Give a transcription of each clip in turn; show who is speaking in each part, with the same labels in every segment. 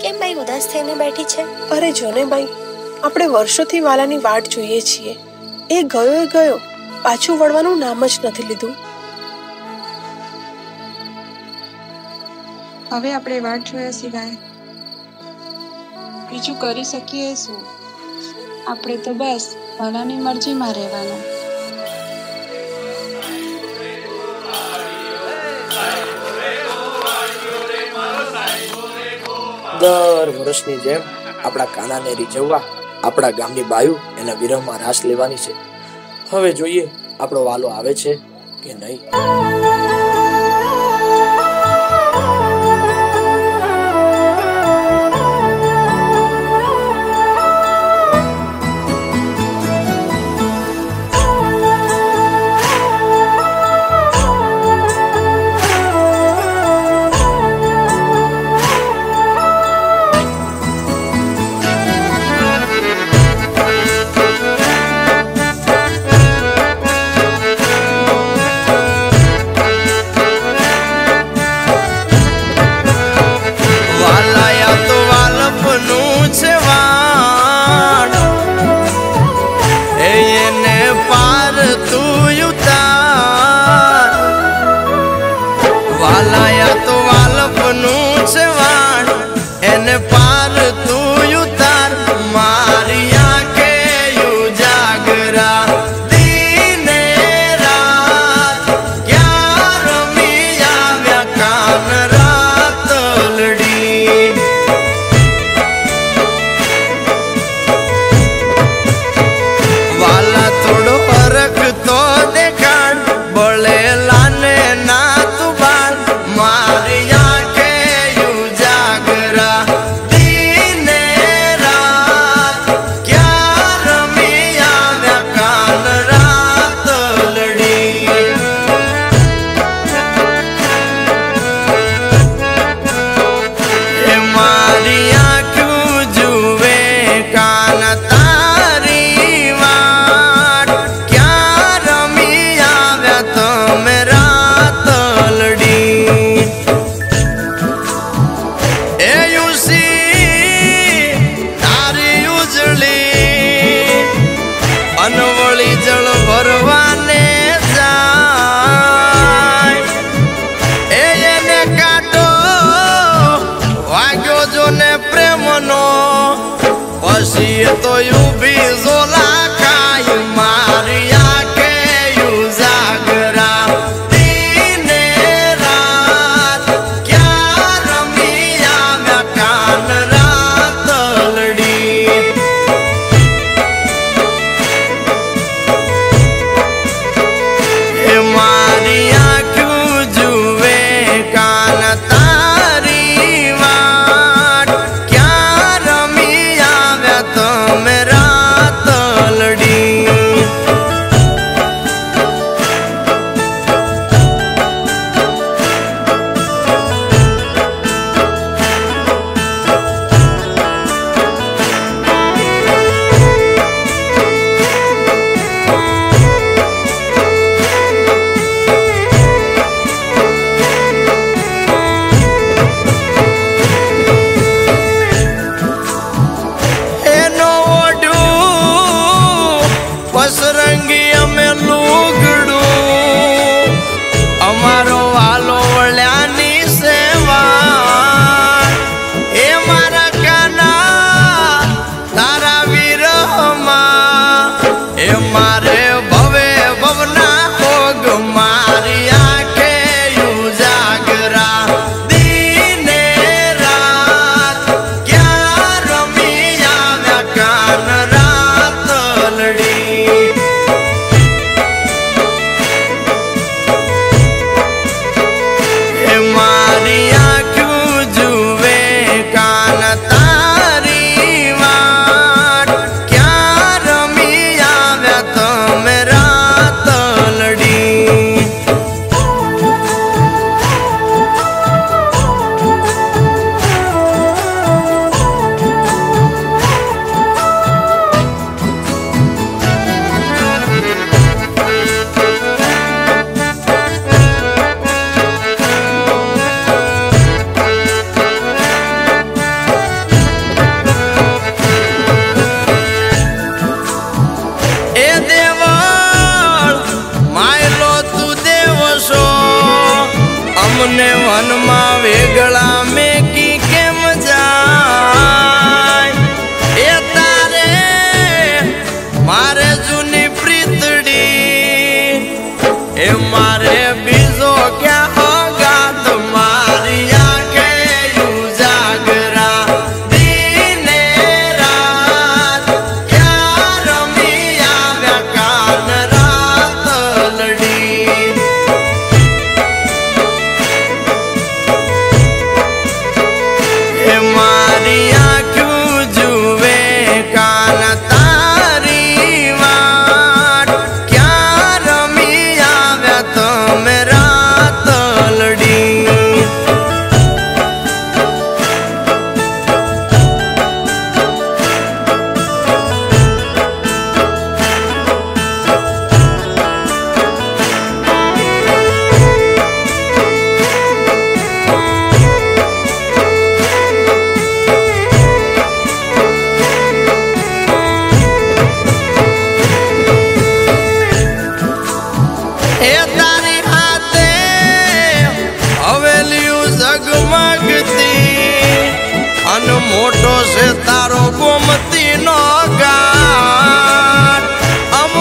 Speaker 1: કેમ બાઈ ઉદાસ થઈને બેઠી છે?
Speaker 2: અરે જોને બાઈ, આપણે વર્ષોથી વાલાની વાટ જોઈએ છીએ. એ ગયો, પાછું વળવાનું નામ જ નથી લીધું.
Speaker 3: હવે આપણે વાટ જોયા સિવાય બીજું કરી શકીએ શું? આપણે તો બસ વાલાની મરજીમાં રહેવાનું.
Speaker 4: દર વર્ષની જેમ આપણા કાનાને રીઝવવા આપણા ગામની બાયુ એના વિરહમાં રાસ લેવાની છે. હવે જોઈએ આપણો વાલો આવે છે કે નહીં.
Speaker 5: બળેલા ને ના તું બાળ મારી આંખે યુ જા
Speaker 1: મનમાં વેગળા મેકી કેમ જાય એ તારે મારે જૂની પ્રીતડી એ મારે બીજો ક્યાં ગાત મારી આંખે ઉજાગરા દીને રાત ક્યાં રમી આવ્યા કાન રાત લડી એ મારી આંખું જુએ કાન તારી વાટ ક્યાં રમી આવ્યા તમે રાત લડી એ તારી હાથે હવેલીયું ઝગમગતી અને મોટો છે તારો ગોમતી નો ઘાટ અમ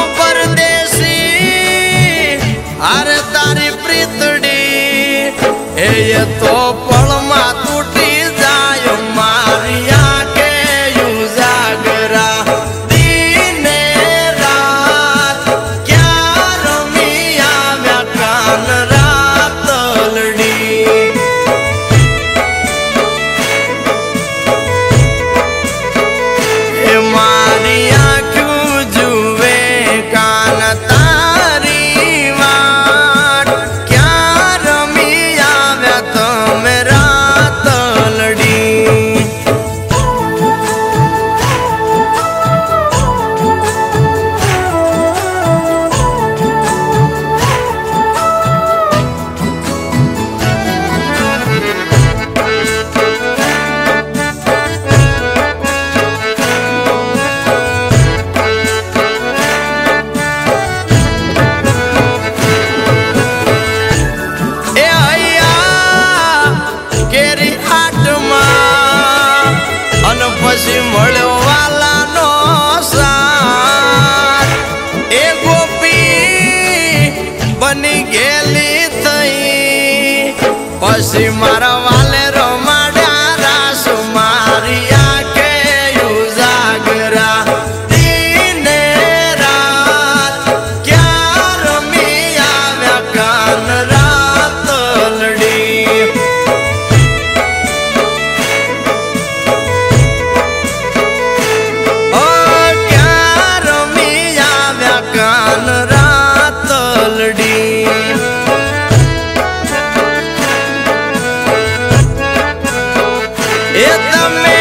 Speaker 1: પરદેશી હારે તારી પ્રીતડી એ તો પળમાં તૂટી જાય મારી આંખે ઉજાગરા દીને રાત ક્યાં રમી આવ્યા કાન રાત લડી એ મારી આંખું જુએ કાન તારી વાટ ક્યાં રમી આવ્યા તમે રાત લડી એ હૈયા કેરી હાટમાં અને પછી મળ્યો વાલાનો સાથ એ ગોપી બની ગયેલી થઈ પછી મારા વાલે રમાડ્યા રાસ મારી આંખે ઉજાગરા દીને રાત ક્યાં રમી આવ્યા કાન રાત લડી ઓ ક્યાં રમી આવ્યા કાન રાત લડી એ તમે